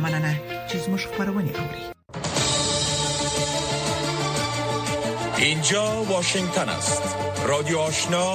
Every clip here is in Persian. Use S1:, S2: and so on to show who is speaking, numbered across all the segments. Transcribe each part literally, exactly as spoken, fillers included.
S1: همانانه چیز مشخبرونی آوری.
S2: اینجا واشنگتن است. رادیو آشنا،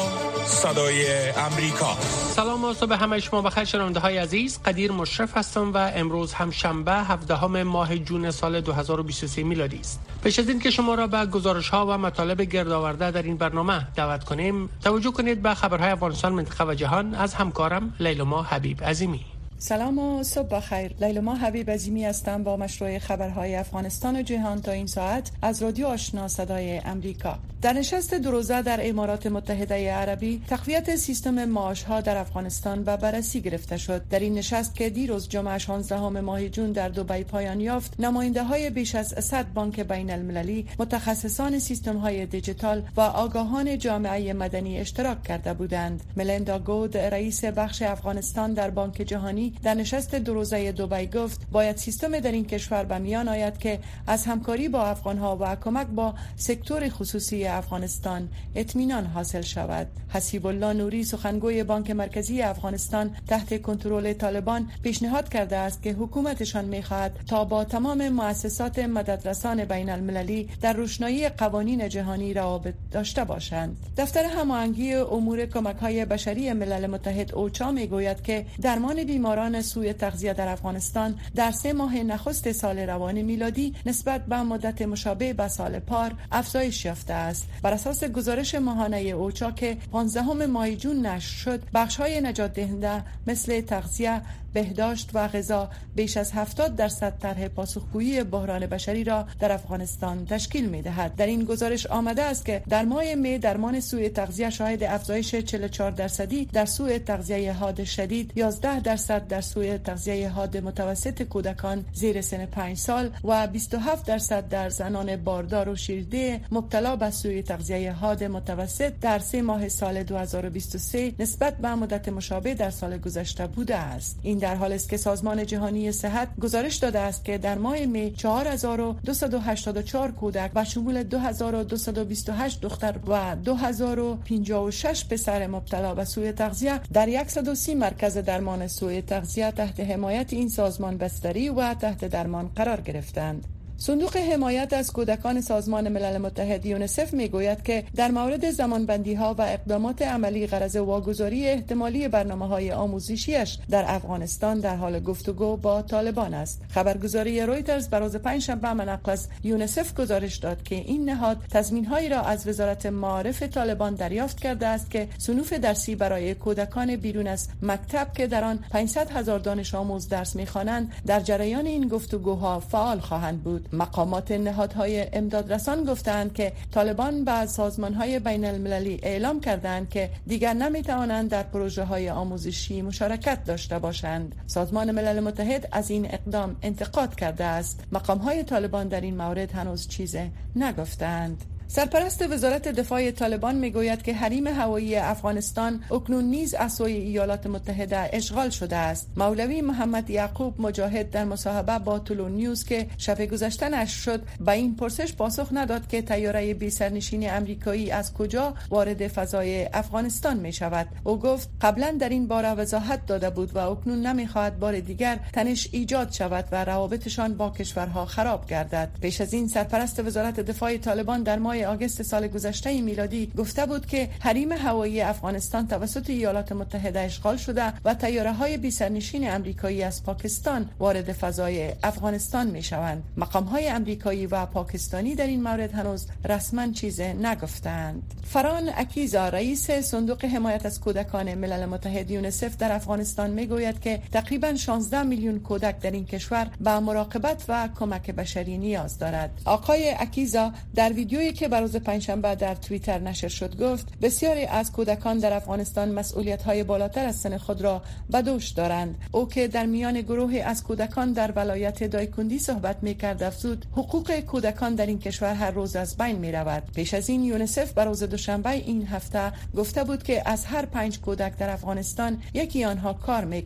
S2: صدای امریکا.
S3: سلام و صبح همه شما بخیر شنونده های عزیز. قدیر مشرف هستم و امروز هم شنبه هفدهم ماه جون سال دو هزار و بیست و سه میلادی است. پیش از این که شما را به گزارش ها و مطالب گردآورده در این برنامه دعوت کنیم، توجه کنید به خبرهای افغانستان، منطقه و جهان از همکارم لیلما حبیب عظیمی.
S4: سلام و صبح بخیر. لیلما حبیب عظیمی هستم با مشروع خبرهای افغانستان و جهان تا این ساعت از رادیو آشنا صدای امریکا. در نشست دو روزه در امارات متحده عربی تقویت سیستم معاشها در افغانستان به بررسی گرفته شد. در این نشست که دیروز جمعه شانزدهم ماه جون در دبی پایان یافت، نماینده های بیش از صد بانک بین المللی، متخصصان سیستم های دیجیتال و آگاهان جامعه مدنی اشتراک کرده بودند. ملیندا گود، رئیس بخش افغانستان در بانک جهانی، در نشست دو روزه دبی گفت باید سیستم در این کشور به میان آید که از همکاری با افغانها و کمک با سکتور خصوصی افغانستان اطمینان حاصل شود. حسیب الله نوری، سخنگوی بانک مرکزی افغانستان تحت کنترل طالبان، پیشنهاد کرده است که حکومتشان می‌خواهد تا با تمام مؤسسات مددرسان بین المللی در روشنایی قوانین جهانی روابط داشته باشند. دفتر هماهنگی امور کمک‌های بشری ملل متحد اوچا میگوید که درمان بیماران سوء تغذیه در افغانستان در سه ماه نخست سال روان میلادی نسبت به مدت مشابه به سال پار افزایش یافته است. بر اساس گزارش ماهانه اوچا که پانزدهم ماه جون نشر شد، بخش‌های نجات دهنده مثل تغذیه، بهداشت و غذا بیش از هفتاد درصد طرح پاسخگویی بحران بشری را در افغانستان تشکیل می‌دهد. در این گزارش آمده است که در ماه می درمان سوء تغذیه شاهد افزایش چهل و چهار درصدی در سوء تغذیه حاد شدید، یازده درصد در سوء تغذیه حاد متوسط کودکان زیر سن پنج سال و بیست و هفت درصد در زنان باردار و شیرده مبتلا به سوء تغذیه حاد متوسط در سه ماه سال دو هزار و بیست و سه نسبت به مدت مشابه در سال گذشته بوده است. این در حالی است که سازمان جهانی صحت گزارش داده است که در ماه می چهار هزار و دویست و هشتاد و چهار کودک و شمول دو هزار و دویست و بیست و هشت دختر و دو هزار و پنجاه و شش پسر مبتلا به سوء تغذیه در صد و سی مرکز درمان سوء تغذیه تحت حمایت این سازمان بستری و تحت درمان قرار گرفتند. صندوق حمایت از کودکان سازمان ملل متحد یونیسف میگوید که در مورد زمانبندی‌ها و اقدامات عملی غرض واگذاری احتمالی برنامه‌های آموزشیش در افغانستان در حال گفتگو با طالبان است. خبرگزاری رویترز بر روز پنجشنبه منقل از یونیسف گزارش داد که این نهاد تضمین‌هایی را از وزارت معارف طالبان دریافت کرده است که صنوف درسی برای کودکان بیرون از مکتب که در آن پانصد هزار دانش آموز درس می‌خوانند در جریان این گفتگوها فعال خواهند بود. مقامات نهادهای امدادرسان گفتند که طالبان به سازمان‌های بین المللی اعلام کردند که دیگر نمی‌توانند در پروژه‌های آموزشی مشارکت داشته باشند. سازمان ملل متحد از این اقدام انتقاد کرده است. مقام‌های طالبان در این مورد هنوز چیزی نگفتند. سرپرست وزارت دفاع طالبان میگوید که حریم هوایی افغانستان اکنون نیز از سوی ایالات متحده اشغال شده است. مولوی محمد یعقوب مجاهد در مصاحبه با طلوع نیوز که شب گذشته نشر شد به این پرسش پاسخ نداد که طیاره بی سرنشین امریکایی از کجا وارد فضای افغانستان می شود. او گفت قبلا در این باره وضاحت داده بود و اکنون نمیخواهد بار دیگر تنش ایجاد شود و روابطشان با کشورها خراب گردد. پیش از این سرپرست وزارت دفاع طالبان در ماه آگوست سال گذشته میلادی گفته بود که حریم هوایی افغانستان توسط ایالات متحده اشغال شده و طیاره‌های بی سرنشین امریکایی از پاکستان وارد فضای افغانستان میشوند. مقام‌های امریکایی و پاکستانی در این مورد هنوز رسما چیزی نگفتند. فران اکیزا، رئیس صندوق حمایت از کودکان ملل متحد یونیسف در افغانستان میگوید که تقریباً شانزده میلیون کودک در این کشور به مراقبت و کمک بشری نیاز دارد. آقای اکیزا در ویدیویی که بر روز پنجشنبه در توییتر نشر شد گفت بسیاری از کودکان در افغانستان مسئولیت‌های بالاتر از سن خود را به دوش دارند. او که در میان گروهی از کودکان در ولایت دایکندی صحبت می‌کرد افزود حقوق کودکان در این کشور هر روز از بین می‌رود. پیش از این یونیسف بر روز دوشنبه این هفته گفته بود که از هر پنج کودک در افغانستان یکی آنها کار می‌کند.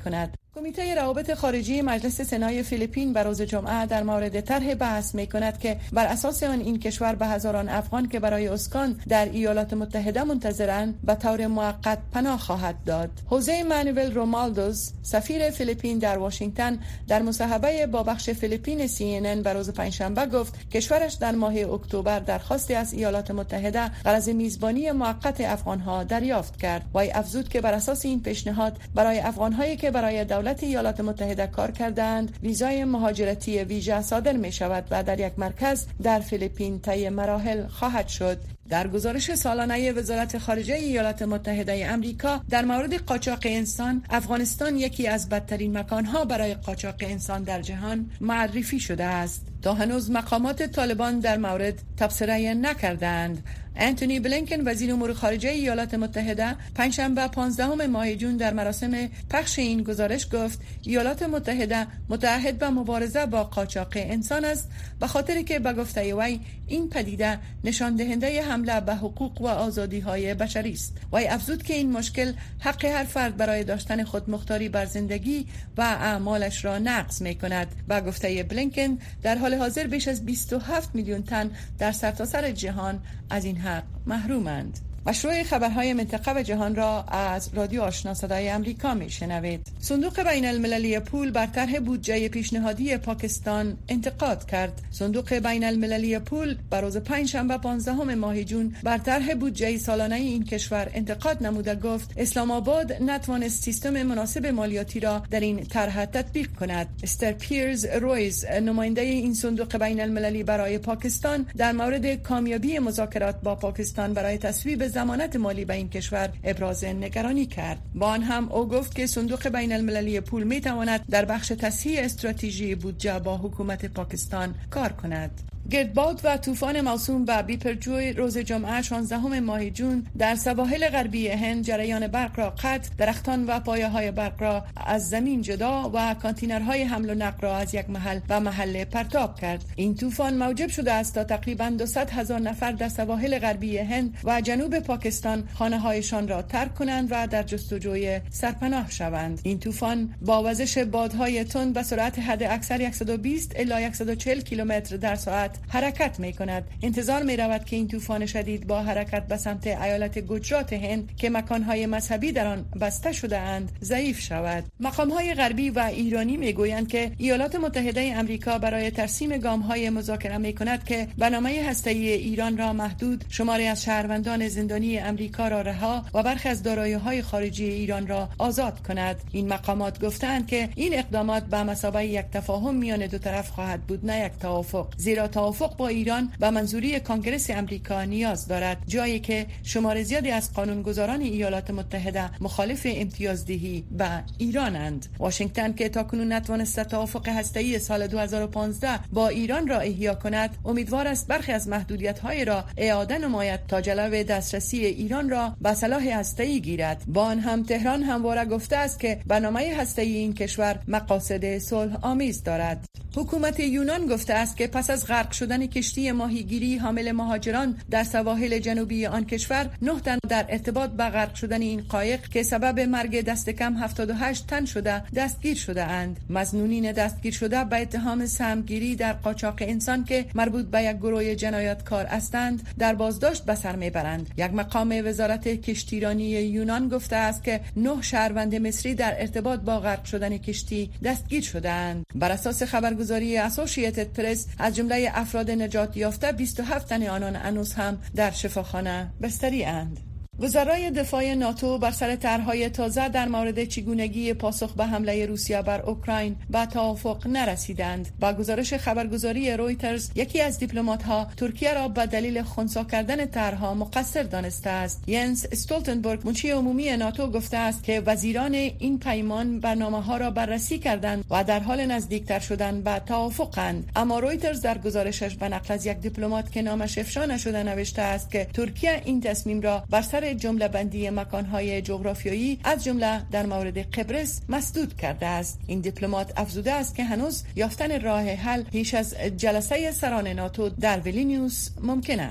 S4: کمیته روابط خارجی مجلس سنای فیلیپین بر روز جمعه در مورد طرح بحث می‌کند که بر اساس آن این کشور به هزاران افغان که برای اسکان در ایالات متحده منتظرند به طور موقت پناه خواهد داد. خوزه مانوئل رومالدوز سفیر فیلیپین در واشنگتن در مصاحبه با بخش فیلیپین سی ان ان بر روز پنجشنبه گفت کشورش در ماه اکتبر درخواستی از ایالات متحده غرض میزبانی موقت افغان‌ها دریافت کرد. وی افزود که بر اساس این پیشنهاد برای افغان‌هایی که برای دولت ایالات متحده کار کردند ویزای مهاجرتی ویژه صادر می شود و در یک مرکز در فیلیپین طی مراحل خواهد شد. در گزارش سالانه وزارت خارجه ایالات متحده آمریکا در مورد قاچاق انسان، افغانستان یکی از بدترین مکانها برای قاچاق انسان در جهان معرفی شده است. تا هنوز مقامات طالبان در مورد تبصره نکردند. انتونی بلینکن وزیر امور خارجه ایالات متحده پنجشنبه پانزدهم ماه جون در مراسم پخش این گزارش گفت ایالات متحده متعهد به مبارزه با قاچاق انسان است به خاطر که به گفته وی این پدیده نشان دهنده حمله به حقوق و آزادی‌های بشری است. وی افزود که این مشکل حق هر فرد برای داشتن خودمختاری بر زندگی و اعمالش را نقض می‌کند. به گفته بلینکن در حال حاضر بیش از بیست و هفت میلیون تن در سرتاسر جهان از این حق محرومند. مشروع خبرهای منطقه و جهان را از رادیو آشنا صدای امریکا میشنوید. صندوق بین المللی پول بر طرح بودجه پیشنهادی پاکستان انتقاد کرد. صندوق بین المللی پول بر روز پنجشنبه پانزدهم ماه جون بر طرح بودجه سالانه این کشور انتقاد نموده گفت اسلام آباد نتوانست سیستم مناسب مالیاتی را در این طرح تطبیق کند. استر پیرز رویز نماینده این صندوق بین المللی برای پاکستان در مورد کامیابی مذاکرات با پاکستان برای تصویب ضمانت مالی به این کشور ابراز نگرانی کرد. با آن هم او گفت که صندوق بین المللی پول می تواند در بخش تصحیح استراتژی بودجه با حکومت پاکستان کار کند. گردباد و طوفان موسوم به بیپرجوی روز جمعه شانزدهم ماه جون در سواحل غربی هند جریان برق را قطع، درختان و پایه‌های برق را از زمین جدا و کانتینرهای حمل و نقل را از یک محل به محل پرتاب کرد. این طوفان موجب شده است تا تقریباً دویست هزار نفر در سواحل غربی هند و جنوب پاکستان خانه‌هایشان را ترک کنند و در جستجوی سرپناه شوند. این طوفان با وزش بادهای تند به سرعت حداکثر صد و بیست الی صد و چهل کیلومتر در ساعت حرکت می کند. انتظار می رود که این طوفان شدید با حرکت به سمت ایالت گجرات هند که مکانهای مذهبی در آن بسته شده اند ضعیف شود. مقامهای غربی و ایرانی می گویند که ایالات متحده آمریکا برای ترسیم گام‌های مذاکره می کند که برنامه هسته‌ای ایران را محدود، شماری از شهروندان زندانی آمریکا را رها و برخی از دارایی‌های خارجی ایران را آزاد کند. این مقامات گفتند که این اقدامات به مثابه یک تفاهم میان دو طرف خواهد بود، نه یک توافق، زیرا توافق با ایران به منظوری کانگرس آمریکا نیاز دارد، جایی که شمار زیادی از قانونگذاران ایالات متحده مخالف امتیازدهی به ایرانند. واشنگتن که تاکنون نتوانست توافق هسته‌ای سال دو هزار و پانزده با ایران را احیا کند، امیدوار است برخی از محدودیت‌های را اعاده نماید تا جلو دسترسی ایران را به سلاح هسته‌ای گیرد. با آن هم تهران همواره گفته است که برنامه هسته‌ای این کشور مقاصد صلح آمیز دارد. حکومت یونان گفته است که پس از غرق شدن کشتی ماهیگیری حامل مهاجران در سواحل جنوبی آن کشور، نه تن در ارتباط با غرق شدن این قایق که سبب مرگ دست کم هفتاد و هشت تن شده دستگیر شده اند. مظنونین دستگیر شده به اتهام سهمگیری در قاچاق انسان که مربوط به یک گروه جنایتکار هستند در بازداشت به سر میبرند. یک مقام وزارت کشتیرانی یونان گفته است که نه شهروند مصری در ارتباط با غرق شدن کشتی دستگیر شده اند. بر اساس خبرگزاری اسوسییتد پرس از جمله افراد نجات یافته بیست و هفت تن آنان هنوز هم در شفاخانه بستری اند. وزرای دفاع ناتو بر سر طرح‌های تازه در مورد چگونگی پاسخ به حمله روسیه بر اوکراین به توافق نرسیدند. با گزارش خبرگزاری رویترز، یکی از دیپلمات‌ها ترکیه را به دلیل خنثی کردن طرح‌ها مقصر دانسته است. ینس استولتنبرگ، منشی عمومی ناتو، گفته است که وزیران این پیمان برنامه‌ها را بررسی کردند و در حال نزدیکتر شدن به توافقند. اما رویترز در گزارشش به نقل از یک دیپلمات که نامش افشا نشده نوشته است که ترکیه این تصمیم را بر سر جمله بندی مکانهای جغرافیایی از جمله در مورد قبرس مسدود کرده است. این دیپلمات افزوده است که هنوز یافتن راه حل پیش از جلسه سران ناتو در ویلنیوس ممکن است.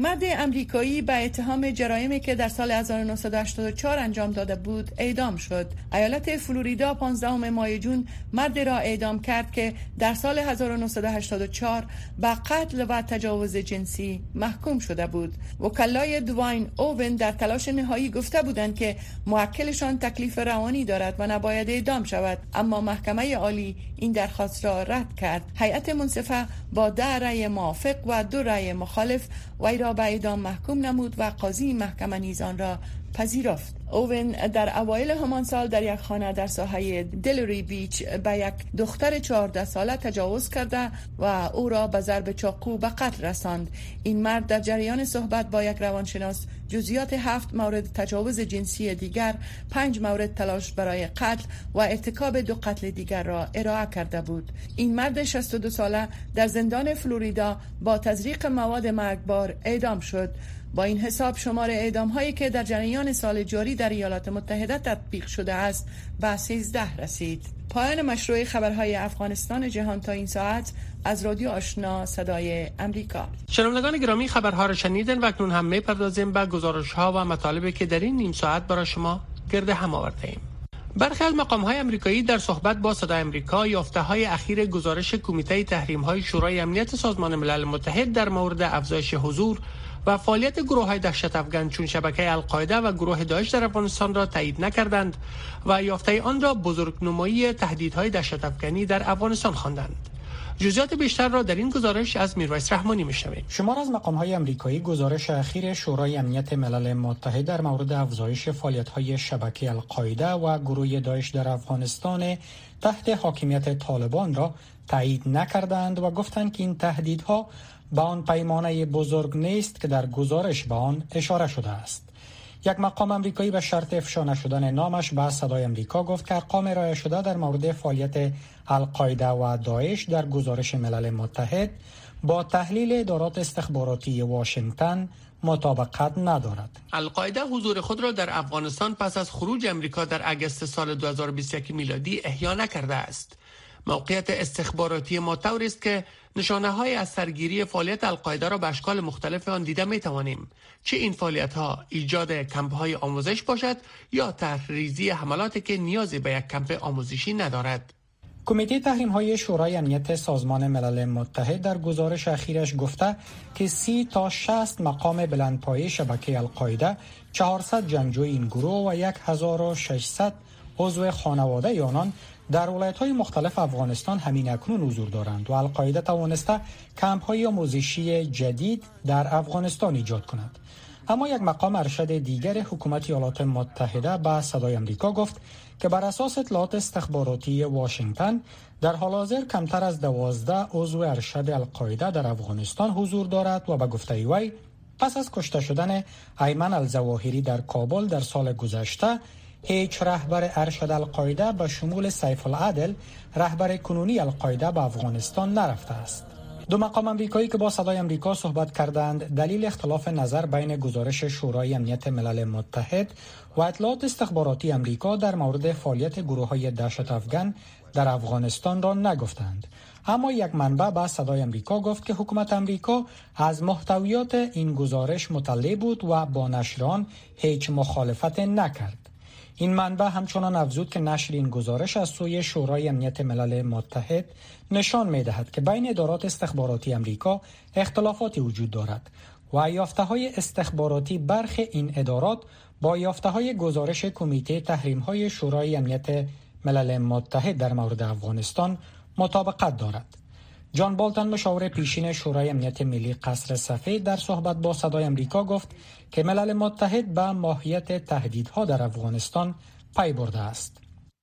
S4: مرد امریکایی به اتهام جرایمی که در سال هزار و نهصد و هشتاد و چهار انجام داده بود اعدام شد. ایالت فلوریدا پانزدهم ماه جون مرد را اعدام کرد که در سال هزار و نهصد و هشتاد و چهار به قتل و تجاوز جنسی محکوم شده بود. وکلای دواین اوون در تلاش نهایی گفته بودند که موکلشان تکلیف روانی دارد و نباید اعدام شود، اما محکمه عالی این درخواست را رد کرد. هیئت منصفه با ده رأی موافق و دو رأی مخالف وی را به اعدام محکوم نمود و قاضی محکمه نیز آن را پذیرفت. اوون در اوایل همان سال در یک خانه در ساحه دلوری بیچ به یک دختر چهارده ساله تجاوز کرده و او را به ضرب چاقو به قتل رساند. این مرد در جریان صحبت با یک روانشناس جزئیات هفت مورد تجاوز جنسی دیگر، پنج مورد تلاش برای قتل و ارتکاب دو قتل دیگر را ارائه کرده بود. این مرد شصت و دو ساله در زندان فلوریدا با تزریق مواد مرگبار اعدام شد. با این حساب شمار اعدام هایی که در جریان سال جاری در ایالات متحده تطبیق شده است به سیزده رسید. پایان مشروع خبرهای افغانستان جهان تا این ساعت از رادیو آشنا صدای امریکا.
S3: شنوندگان گرامی، خبرها را شنیدن و اکنون هم می‌پردازیم به گزارش‌ها و مطالبی که در این نیم ساعت برای شما گرد هم آورده‌ایم. برخی از مقام‌های آمریکایی در صحبت با صدای آمریکا یافته‌های اخیر گزارش کمیته تحریم‌های شورای امنیت سازمان ملل متحد در مورد افزایش حضور و فعالیت گروه‌های دهشت افغان چون شبکه القاعده و گروه داعش در افغانستان را تایید نکردند و یافته آن را بزرگنمایی تهدیدهای دهشت افغانی در افغانستان خواندند. جزئیات بیشتر را در این گزارش از میرویس رحمانی میشنوید.
S5: شمار از مقام‌های آمریکایی گزارش اخیر شورای امنیت ملل متحد در مورد افزایش فعالیت‌های شبکه القاعده و گروه داعش در افغانستان تحت حاکمیت طالبان را تایید نکردند و گفتند که این تهدیدها به آن پیمانه بزرگ نیست که در گزارش به آن اشاره شده است. یک مقام آمریکایی به شرط افشا نشدن نامش به صدای آمریکا گفت که ارقام ارائه شده در مورد فعالیت القاعده و داعش در گزارش ملل متحد با تحلیل ادارات استخباراتی واشنگتن مطابقت ندارد.
S3: القاعده حضور خود را در افغانستان پس از خروج آمریکا در اگست سال دو هزار و بیست و یک میلادی احیا نکرده است. موقعیت استخباراتی ما طوری است که نشانه‌های از سرگیری فعالیت القاعده را به اشکال مختلف آن دیده می‌توانیم، چه این فعالیت‌ها ایجاد کمپ‌های آموزش باشد یا طرح‌ریزی حملاتی که نیازی به یک کمپ آموزشی ندارد.
S5: کمیته تحریم‌های شورای امنیت سازمان ملل متحد در گزارش اخیرش گفته که سی تا شصت مقام بلندپایه شبکه القاعده، چهارصد جنگجوی این گروه و هزار و ششصد عضو خانواده آنان در ولایت‌های مختلف افغانستان همین اکنون حضور دارند و القاعده توانسته کمپ‌های آموزشی جدید در افغانستان ایجاد کند. اما یک مقام ارشد دیگر حکومت ایالات متحده به صدای آمریکا گفت که بر اساس اطلاعات استخباراتی واشنگتن در حال حاضر کمتر از دوازده عضو ارشد القاعده در افغانستان حضور دارد و به گفته وی پس از کشته شدن ایمن الظواهری در کابل در سال گذشته هیچ رهبر ارشد القاعده به شمول سیف العدل رهبر کنونی القاعده به افغانستان نرفته است. دو مقام آمریکایی که با صدای آمریکا صحبت کردند دلیل اختلاف نظر بین گزارش شورای امنیت ملل متحد و اطلاعات استخباراتی آمریکا در مورد فعالیت گروه‌های دهشت افغان در افغانستان را نگفتند. اما یک منبع به صدای آمریکا گفت که حکومت آمریکا از محتویات این گزارش مطلع بود و با نشر آن هیچ مخالفت نکرد. این منبع همچنان افزود که نشر این گزارش از سوی شورای امنیت ملل متحد نشان می‌دهد که بین ادارات استخباراتی آمریکا اختلافاتی وجود دارد و یافته‌های استخباراتی برخی این ادارات با یافته‌های گزارش کمیته تحریم‌های شورای امنیت ملل متحد در مورد افغانستان مطابقت دارد. جان بولتن مشاور پیشین شورای امنیت ملی قصر سفید در صحبت با صدای آمریکا گفت که ملل متحد به ماهیت تهدیدها در افغانستان پی برده است.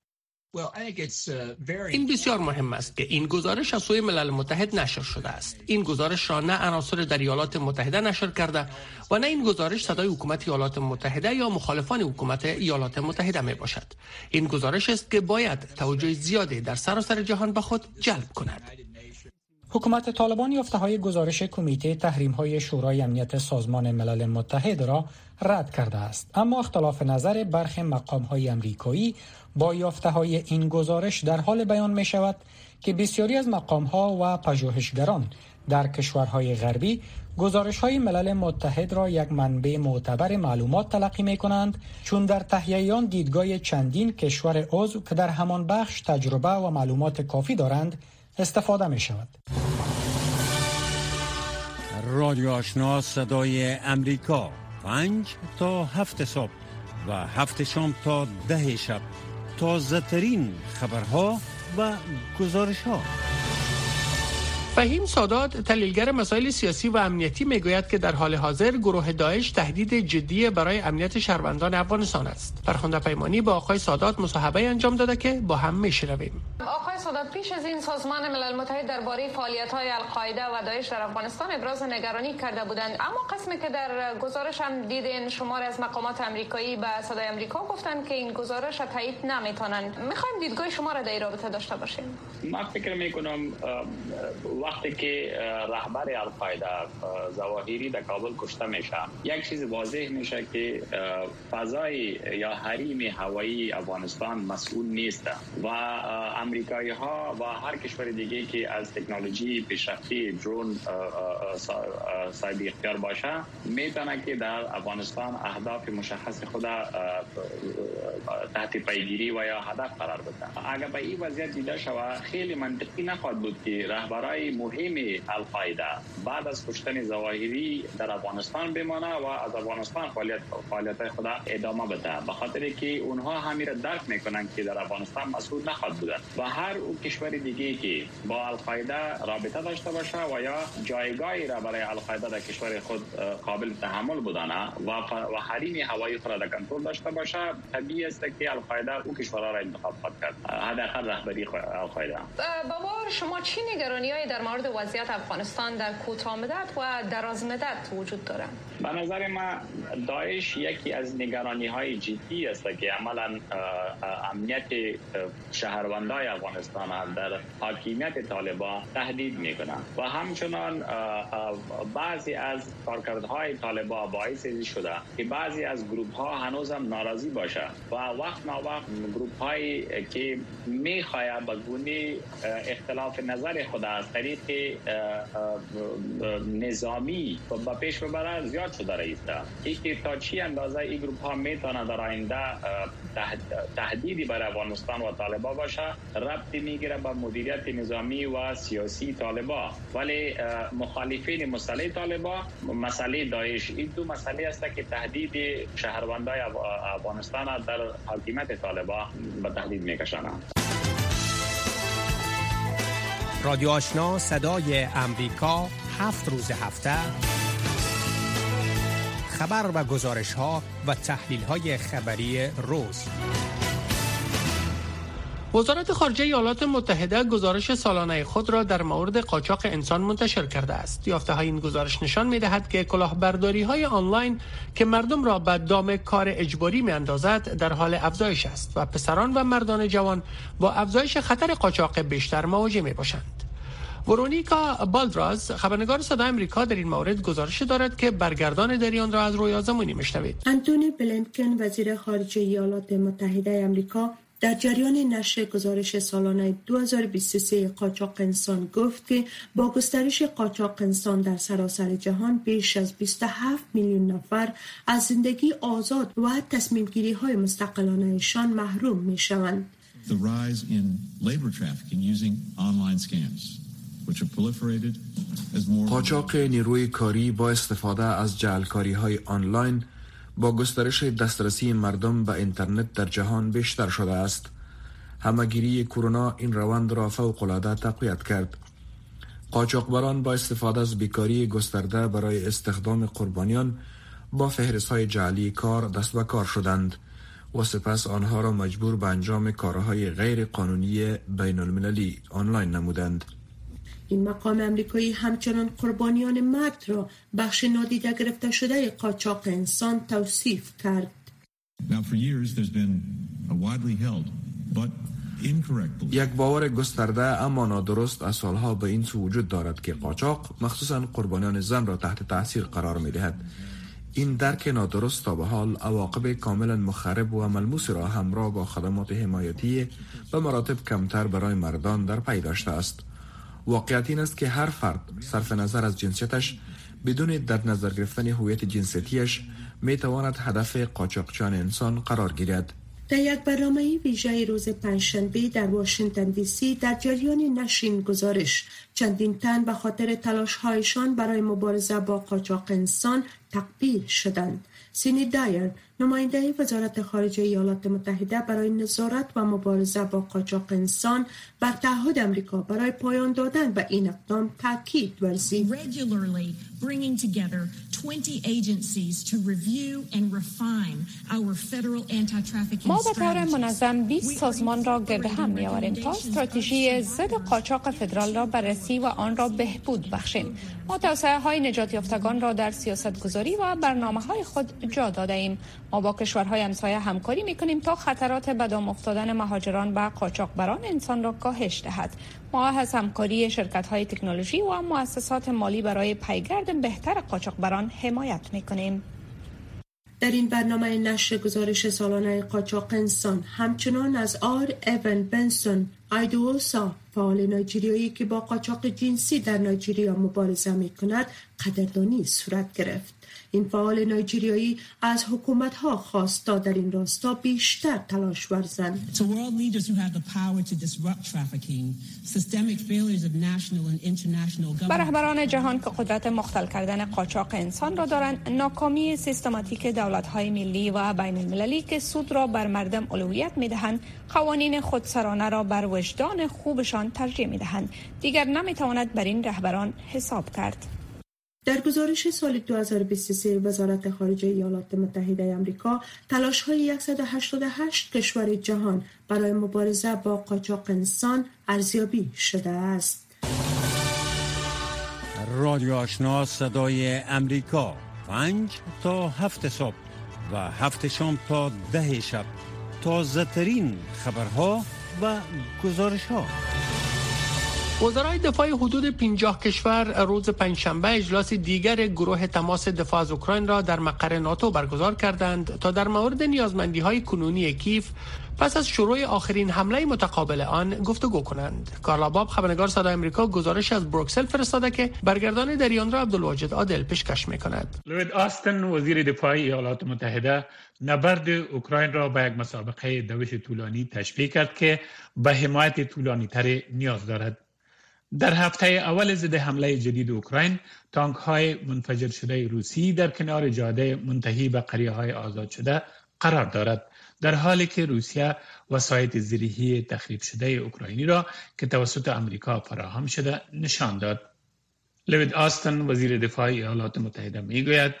S3: این بسیار مهم است که این گزارش از سوی ملل متحد نشر شده است. این گزارش را نه عناصر در ایالات متحده نشر کرده و نه این گزارش صدای حکومت ایالات متحده یا مخالفان حکومت ایالات متحده می باشد. این گزارش است که باید توجه زیادی در سراسر جهان به خود جلب کند.
S5: حکومت طالبان یافته‌های گزارش کمیته تحریم‌های شورای امنیت سازمان ملل متحد را رد کرده است، اما اختلاف نظر برخی مقام‌های آمریکایی با یافته‌های این گزارش در حال بیان می‌شود که بسیاری از مقام‌ها و پژوهشگران در کشورهای غربی گزارش‌های ملل متحد را یک منبع معتبر معلومات تلقی می‌کنند، چون در تهیه آن دیدگاه چندین کشور عضو که در همان بخش تجربه و معلومات کافی دارند استفاده می‌شود.
S6: رادیو آشنا صدای امریکا، پنج تا هفت صبح و هفت شام تا ده شب، تازه ترین خبرها و گزارش‌ها.
S3: فهیم سادات، تحلیلگر مسائل سیاسی و امنیتی، میگوید که در حال حاضر گروه داعش تهدید جدی برای امنیت شهروندان افغانستان است. فرخنده پیمانی با آقای سادات مصاحبه انجام داده که با هم میشنویم.
S7: آقای سادات، پیش از این سازمان ملل متحد درباره فعالیت‌های القاعده و داعش در افغانستان ابراز نگرانی کرده بودند، اما قسمی که در گزارش هم دیدین شمار از مقامات آمریکایی به صدای آمریکا گفتند که این گزارش را تایید نمی‌تونند. می‌خوایم دیدگاه شما را در این رابطه داشته باشیم.
S8: من فکر می‌کنم وقتی که رهبر القاعده ظواهری در کابل کشته میشه، یک چیز واضح میشه که فضای یا حریم هوایی افغانستان مسئول نیست و امریکایی ها و هر کشور دیگه که از تکنولوژی پیشرفته درون صاحب اختیار باشه میتونه که در افغانستان اهداف مشخص خود تحت پیگیری و یا هدف قرار بده. اگر به این وضعیت دیده شود خیلی منطقی نخواهد بود که رهبرای مهم القاعده بعد از کشتن ظواهری در افغانستان بمانه و از افغانستان فعالیت فعالیت خود ادامه بده، به خاطر که اونها همین را درک میکنن که در افغانستان مسئول نخواهد بودن و هر اون کشور دیگه که با القاعده رابطه داشته باشه و یا جایگاهی را برای القاعده در کشور خود قابل تحمل بدانه و و حریم هوایی خود را در کنترل داشته باشه، طبیعی است که القاعده اون کشورها را انتخاب کرد، حداقل رهبری القاعده.
S7: بابا شما چی نگرانی‌هایی در مورد وضعیت افغانستان در کوتاه مدت و دراز مدت وجود دارد؟
S8: به نظر من داعش یکی از نگرانی‌های جدی است که عملاً امنیت شهروندان افغانستان در حاکمیت طالبان تهدید می‌کنه و همچنان بعضی از کارکردهای طالبان باعث شده که بعضی از گروه‌ها هنوزم ناراضی باشه و وقت نا وقت گروه‌هایی که می‌خواهند به گونه اختلاف نظر خود از طریق نظامی و با پیش ببره زیاد شده رایسته. این که تا چی اندازه این گروه ها میتونه در آینده تهدیدی برای افغانستان و طالبان باشه ربطی میگیره به مدیریت نظامی و سیاسی طالبان، ولی مخالفین مسئله طالبان مسئله داعش این دو مسئله است که تهدید شهروندان افغانستان در حاکمیت طالبان به تهدید میکشند.
S9: رادیو آشنا صدای امریکا، هفت روز هفته خبر و گزارش ها و تحلیل های خبری روز.
S3: وزارت خارجه ایالات متحده گزارش سالانه خود را در مورد قاچاق انسان منتشر کرده است. یافته های این گزارش نشان می دهد که کلاهبرداری های آنلاین که مردم را به دام کار اجباری می اندازد در حال افزایش است و پسران و مردان جوان با افزایش خطر قاچاق بیشتر مواجه می باشند. ورونیکا بالدراز، خبرنگار صدای آمریکا، در این مورد گزارش دارد که برگردان دریان را از روی آزمونی میشنوید.
S10: انتونی بلینکن، وزیر خارجه ایالات متحده آمریکا، در جریان نشر گزارش سالانه دو هزار و بیست و سه قاچاق انسان گفت که با گسترش قاچاق انسان در سراسر جهان بیش از بیست و هفت میلیون نفر از زندگی آزاد و تصمیم گیری های مستقلانه‌شان محروم می شوند.
S11: The rise in labor trafficking using online scams, which have proliferated as more.
S12: قاچاق نیروی کاری با استفاده از جعلکاری های آنلاین با گسترش دسترسی مردم به اینترنت در جهان بیشتر شده است. همه‌گیری کرونا این روند را فوق‌العاده تقویت کرد. قاچاقبران با استفاده از بیکاری گسترده برای استخدام قربانیان با فهرست‌های جعلی کار دست به کار شدند و سپس آنها را مجبور به انجام کارهای غیر قانونی بین المللی آنلاین نمودند.
S10: این مقام امریکایی همچنان قربانیان مرگ را بخش نادیده گرفته شده قاچاق انسان توصیف کرد.
S12: یک باور گسترده اما نادرست از سالها به این سو وجود دارد که قاچاق مخصوصا قربانیان زن را تحت تاثیر قرار می دهد. این درک نادرست تا به حال عواقب کاملا مخرب و ملموس را همراه با خدمات حمایتی به مراتب کمتر برای مردان در پی داشته است. واقعیت این است که هر فرد صرف نظر از جنسیتش بدون در نظر گرفتن هویت جنسیتیش می تواند هدف قاچاقچیان انسان قرار گیرد.
S10: در یک برنامه ویژه روز پنجشنبه در واشنگتن دی سی در جریان نشر این گزارش چندین تن به خاطر تلاش‌هایشان برای مبارزه با قاچاق انسان تکبیر شدند. سینی دایر، نماینده وزارت خارجه ایالات متحده برای نظارت و مبارزه با قاچاق انسان بر تعهد آمریکا برای پایان دادن به این اقدام تاکید ورزید.
S13: ما به طور منظم بیست سازمان را گرد هم می‌آوریم تا استراتژی ضد قاچاق فدرال را بررسی و آن را بهبود بخشیم. ما توسعه‌های نجات یافتگان را در سیاست‌گذاری و برنامه‌های خود جا داده‌ایم. ما با کشورهای همسایه همکاری می‌کنیم تا خطرات به دام افتادن مهاجران و قاچاقبران انسان را کاهش دهد. ما از همکاری شرکت‌های تکنولوژی و مؤسسات مالی برای پیگرد بهتر قاچاقبران حمایت می‌کنیم.
S10: در این برنامه نشر گزارش سالانه قاچاق انسان همچنان از آر ایون بنسون ایدوسا، فعال نایجریایی که با قاچاق جنسی در نایجریا مبارزه می‌کند، قدردانی صورت گرفت. این فعال نایجریایی از حکومت‌ها خواست تا در این راستا بیشتر تلاش ورزند.
S13: بر رهبران جهان که قدرت مختل کردن قاچاق انسان را دارند، ناکامی سیستماتیک دولت‌های ملی و بین المللی که سود را بر مردم اولویت می‌دهند، قوانین خودسرانه را بر وجدان خوبشان ترجیح می‌دهند. دیگر نمی‌تواند بر این رهبران حساب کرد.
S10: در گزارش سال دو هزار و بیست و سه وزارت خارجه ایالات متحده آمریکا تلاش‌های صد و هشتاد و هشت کشور جهان برای مبارزه با قاچاق انسان ارزیابی شده است.
S6: رادیو آشنا صدای امریکا پنج تا هفت صبح و هفت شام تا ده شب، تازه ترین خبرها و گزارش ها.
S3: وزرای دفاع حدود پنجاه کشور روز پنجشنبه اجلاس دیگر گروه تماس دفاع از اوکراین را در مقر ناتو برگزار کردند تا در مورد نیازمندی‌های کنونی کیف پس از شروع آخرین حمله متقابل آن گفتگو کنند. کارلا باب، خبرنگار صدای آمریکا، گزارش از بروکسل فرستاده که برگردان در آن را عبدالواجد عادل پیشکش می‌کند.
S14: لوید آستن، وزیر دفاع ایالات متحده، نبرد اوکراین را به یک مسابقه دوش طولانی تشبیه کرد که به حمایت طولانی‌تر نیاز دارد. در هفته اول ضد حمله جدید اوکراین، تانک‌های منفجر شده روسی در کنار جاده منتهی به قریه‌های آزاد شده قرار دارد، در حالی که روسیه وسایط زیرهی تخریب شده اوکراینی را که توسط آمریکا فراهم شده نشان داد. لوید آستن، وزیر دفاع ایالات متحده، میگوید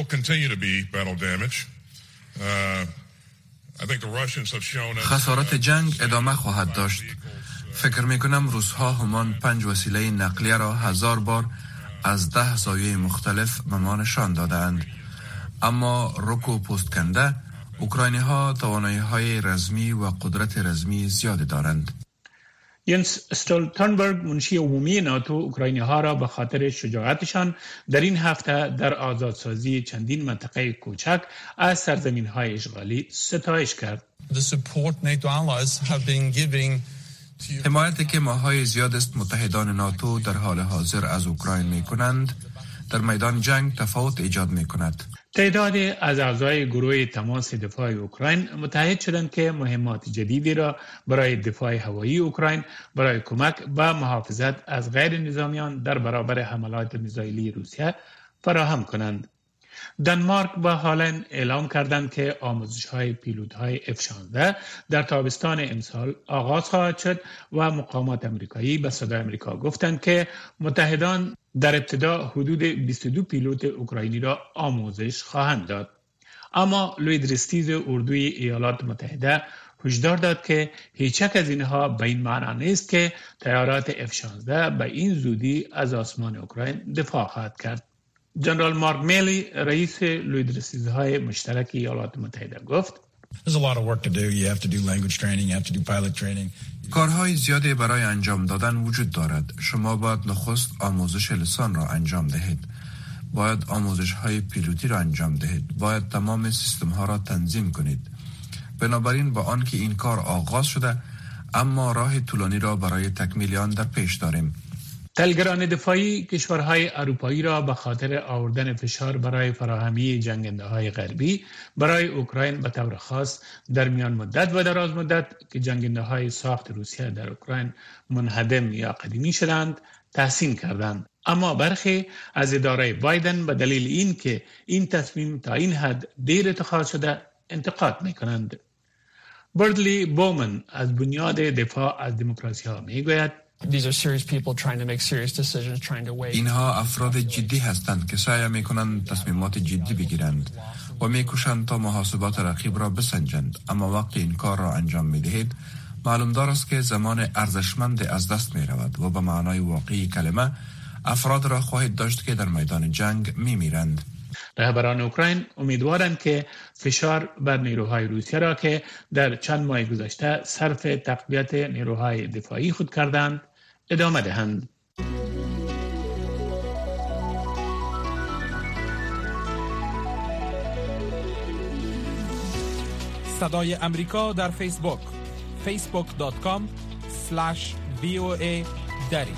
S12: خسارات جنگ ادامه خواهد داشت. فکر میکنم روس‌ها همان پنج وسیله نقلیه را هزار بار از ده زاویه مختلف به ما نشان دادند. اما رک و پست کنده، اوکراینی‌ها توانایی‌های رزمی و قدرت رزمی زیاد دارند.
S14: ینس استولتنبرگ، منشی عمومی ناتو، اوکراینی‌ها را به خاطر شجاعتشان در این هفته در آزادسازی چندین منطقه کوچک از سرزمین‌های اشغالی ستایش کرد.
S12: حمایتی که ماهای زیاد است متحدان ناتو در حال حاضر از اوکراین می کنند در میدان جنگ تفاوت ایجاد می کند.
S14: تعداد از اعضای گروه تماس دفاع اوکراین متحد شدند که مهمات جدیدی را برای دفاع هوایی اوکراین برای کمک به محافظت از غیر نظامیان در برابر حملات میزایلی روسیه فراهم کنند. دانمارک و هلند اعلام کردند که آموزش‌های پیلوت‌های اف شانزده در تابستان امسال آغاز خواهد شد و مقامات آمریکایی به صدای آمریکا گفتند که متحدان در ابتدا حدود بیست و دو پیلوت اوکراینی را آموزش خواهند داد. اما لوید رستیز، اردوی ایالات متحده، هشدار داد که هیچ یک از اینها به این معنی نیست که طیارات اف شانزده به این زودی از آسمان اوکراین دفاع خواهد کرد. جنرال مارک میلی، رئیس لویدرسیزهای مشترک ایالات متحده، گفت
S12: کارهای زیادی برای انجام دادن وجود دارد. شما باید نخست آموزش لسان را انجام دهید. باید آموزش های پیلوتی را انجام دهید. باید تمام سیستم ها را تنظیم کنید. بنابراین با آنکه این کار آغاز شده، اما راه طولانی را برای تکمیل آن در پیش داریم.
S14: تلگران دفاعی کشورهای اروپایی را به خاطر آوردن فشار برای فراهمی جنگنده‌های غربی برای اوکراین به طور خاص در میان مدت و دراز مدت که جنگنده‌های ساخت روسیه در اوکراین منهدم یا قدیمی شدند تحسین کردند. اما برخی از اداره بایدن به دلیل این که این تصمیم تا این حد دیر اتخاذ شده انتقاد می‌کنند. بردلی بومن از بنیاد دفاع از دموکراسی ها میگوید
S12: اینها افراد جدی هستند که سعی میکنند تصمیمات جدی بگیرند و میکوشند تا محاسبات رقیب را بسنجند، اما وقتی این کار را انجام میدهید معلوم دار است که زمان ارزشمند از دست میرود و به معنای واقعی کلمه افراد را خواهید داشت که در میدان جنگ میمیرند.
S14: رهبران اوکراین امیدوارند که فشار بر نیروهای روسیه را که در چند ماه گذشته صرف تقویت نیروهای دفاعی خود کردند ادامه دهند.
S2: صدای امریکا در فیسبوک فیسبوک دات کام اسلش وی او ای دری.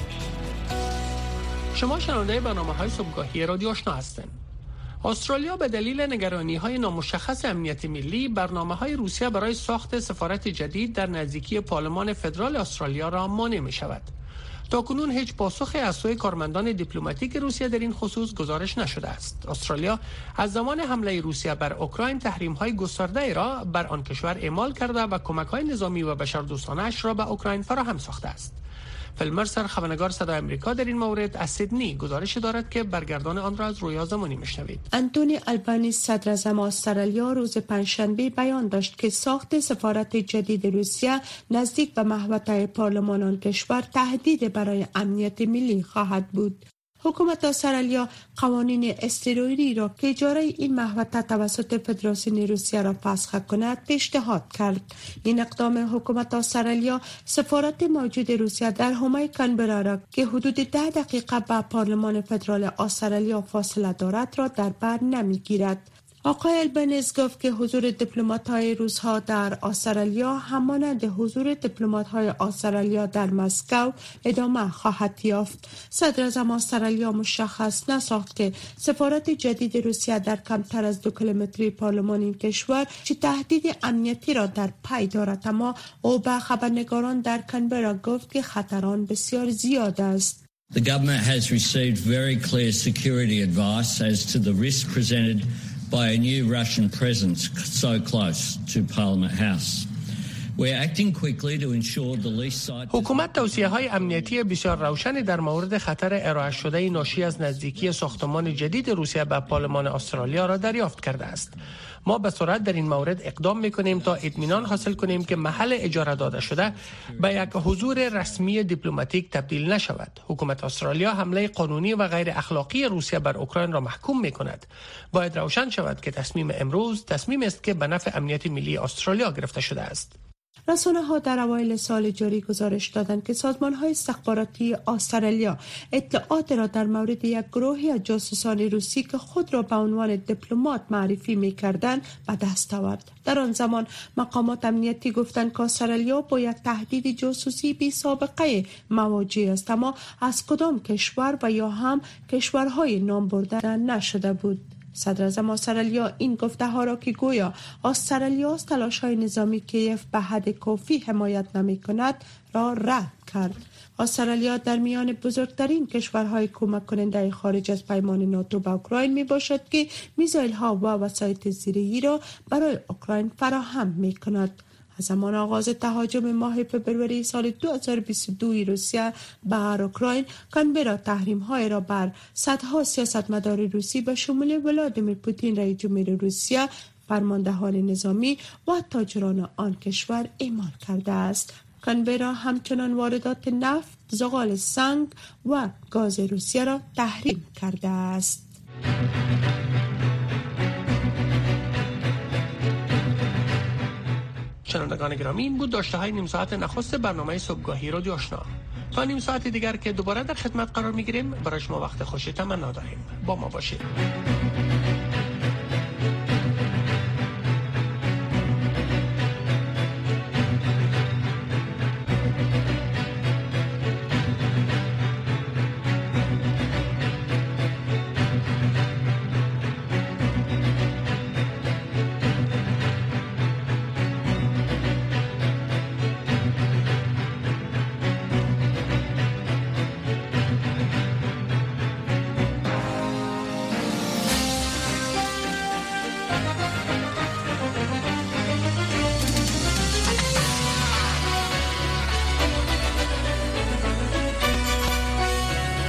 S3: شما شنونده برنامه‌های صبحگاهی رادیو آشنا هستید. استرالیا به دلیل نگرانی‌های نامشخص امنیت ملی برنامه‌های روسیه برای ساخت سفارت جدید در نزدیکی پارلمان فدرال استرالیا را مانع می‌شود. تاکنون هیچ پاسخی از سوی کارمندان دیپلماتیک روسیه در این خصوص گزارش نشده است. استرالیا از زمان حمله روسیه بر اوکراین تحریم‌های گسترده را بر آن کشور اعمال کرده و کمک‌های نظامی و بشردوستانه‌اش را به اوکراین فراهم ساخته است. فیل مرسر خبرنگار صدای امریکا در این مورد از سیدنی گزارش دارد که برگردان آن را از رویا زمانی میشنوید.
S10: انتونی آلبانیز صدر اعظم استرالیا روز پنجشنبه بیان داشت که ساخت سفارت جدید روسیه نزدیک به محوطه پارلمان آن کشور تهدید برای امنیت ملی خواهد بود. حکومت استرالیا قوانین استروری را که اجاره این محوطه توسط فدراسیون روسیه را فسخ کند پیشنهاد کرد. این اقدام حکومت استرالیا سفارت موجود روسیه در حومه کانبرا را که حدود ده دقیقه به پارلمان فدرال استرالیا فاصله دارد را در بر نمیگیرد. آقای البنیز گفت که حضور دیپلمات‌های روس‌ها در استرالیا همانند حضور دیپلمات‌های استرالیا در مسکو ادامه خواهد یافت. صدر اعظم استرالیا مشخص نساخت که سفارت جدید روسیه در کمتر از دو کیلومتری پارلمان این کشور چه تهدید امنیتی را در پی دارد، اما او به خبرنگاران در کانبرا گفت که خطران بسیار زیاد است.
S15: The government has received very clear security advice as to the risk presented by a new Russian presence so close to Parliament House. We're acting quickly to ensure the least site.
S3: حکومت توصیه‌های امنیتی بسیار روشنی در مورد خطر ارائه شده ناشی از نزدیکی ساختمان جدید روسیه به پارلمان استرالیا را دریافت کرده است. ما به سرعت در این مورد اقدام می‌کنیم تا اطمینان حاصل کنیم که محل اجاره داده شده به یک حضور رسمی دیپلماتیک تبدیل نشود. حکومت استرالیا حمله قانونی و غیر اخلاقی روسیه بر اوکراین را محکوم می‌کند. باید روشن شود که تصمیم امروز تصمیمی است که به نفع امنیت ملی استرالیا گرفته شده است.
S10: رسانه‌ها در اوایل سال جاری گزارش دادند که سازمان‌های استخباراتی استرالیا اطلاعات را در مورد یک گروهی از جاسوسان روسی که خود را به عنوان دیپلمات معرفی می‌کردند به دست آورد. در آن زمان مقامات امنیتی گفتند که استرالیا با یک تهدید جاسوسی بی سابقه مواجه است، اما از کدام کشور و یا هم کشورهای نام برده نشده بود. صدر اعظم استرالیا این گفته ها را که گویا استرالیا از تلاش‌های نظامی کیف به حد کافی حمایت نمی کند را رد کرد. استرالیا در میان بزرگترین کشورهای کمک کننده خارج از پیمان ناتو به اوکراین می باشد که میزایل ها و وسایل زیره‌ای را برای اوکراین فراهم می کند. از زمان آغاز تهاجم ماه فبروری سال دو هزار و بیست و دو روسیه بر اوکراین، کانبرا تحریم‌های را بر صدها سیاستمدار روسی به شمول ولادیمیر پوتین رئیس جمهور روسیه، فرماندهان نظامی و تاجران آن کشور اعمال کرده است. کانبرا همچنان واردات نفت، زغال سنگ و گاز روسیه را تحریم کرده است.
S3: شنوندگان گرامی، این بود داشته های نیم ساعت نخست برنامه صبحگاهی رادیو آشنا. تا نیم ساعت دیگر که دوباره در خدمت قرار میگیریم، برای شما وقت خوشی تمنا داریم. با ما باشید.